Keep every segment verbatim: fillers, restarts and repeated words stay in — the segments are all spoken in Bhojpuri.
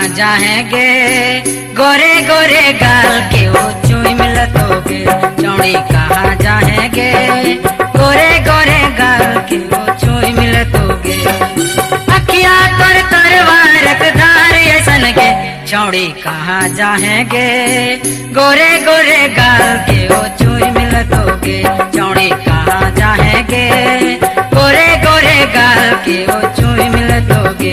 जाएंगे गोरे गोरे गाल के वो चुई मिलतोगे चौड़ी कहाँ जाएंगे गोरे गोरे गाल के वो चुई मिलतोगे अखिया तर तरवार धार ऐसन के चौड़ी कहाँ जाएंगे गोरे गोरे गाल के वो चुई मिलतोगे चौड़ी कहाँ जाएंगे गोरे गोरे गाल के वो चुई मिलतोगे।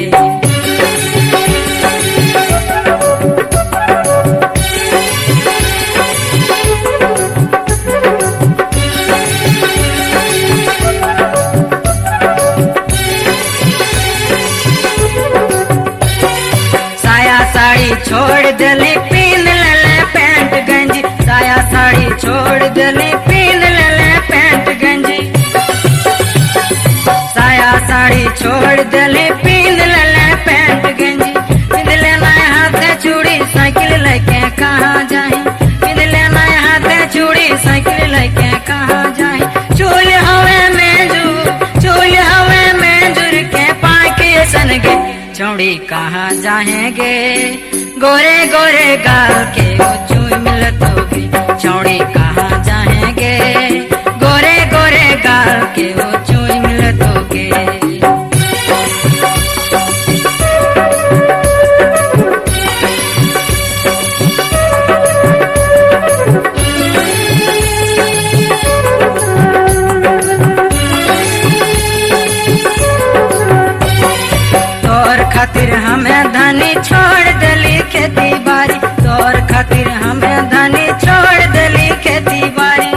साड़ी छोड़ दली पीन ले पैंट गंजी साया साड़ी छोड़ दली पीन ले पैंट गंजी साया साड़ी छोड़ दली पीन ले पैंट गंजी पिंद लेना हाथ चूड़ी साइकिल लेके कहाँ जाए पिंद लेना हाथ चूड़ी साइकिल लेके कहाँ जाए चूल हवे में जू चूल हवे में जुर के पाके सन के चौड़ी कहाँ जाएंगे गोरे गोरे गाल के वो चुई मिलतोगे चौड़ी कहाँ जाएंगे गोरे गोरे गाल के वो चुई मिलतोगे। खातिर हमें धनी छोड़ दली खेती बाड़ी तोर खातिर हमें धनी छोड़ दली खेती बाड़ी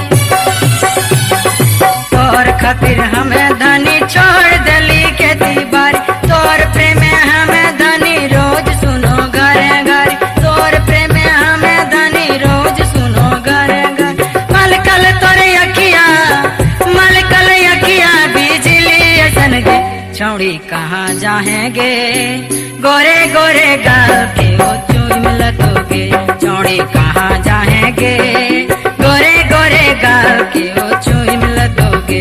तोर खातिर हमें धनी छोड़ दली खेती बाड़ी तोर प्रेम हमें धनी रोज सुनो घरे घरे तोर प्रेम हमें धनी रोज सुनो घरे घरे मलकल तोरे अखिया मलकल अखिया बिजली ऐसन गे चौड़ी कहाँ जाएंगे गोरे गोरे गाल के वो चुई मिलतोगे चौड़ी कहाँ जाएंगे गोरे गोरे गाल के वो चुई मिलतोगे।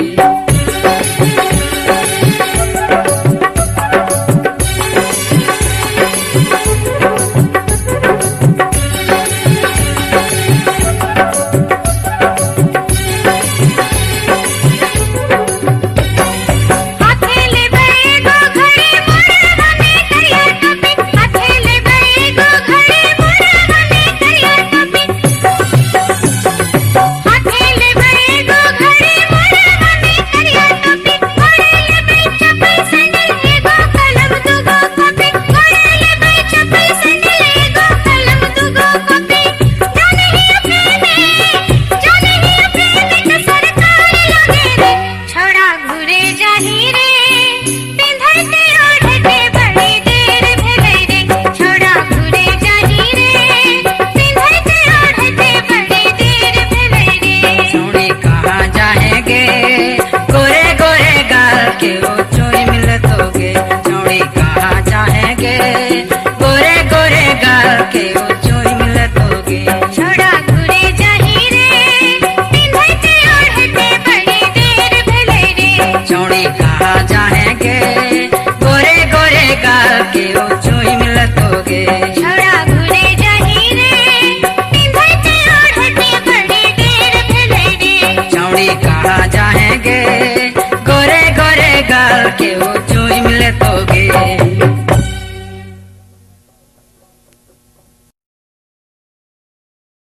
के वो चोरी मिलतोगे चौड़ी कहाँ जाएंगे गोरे गोरे गाल के वो चोरी मिलतोगे छोड़ा घुरे जाही रे पिंधते ओढ़ते बड़ी देर भले रे चौड़ी कहाँ जाएंगे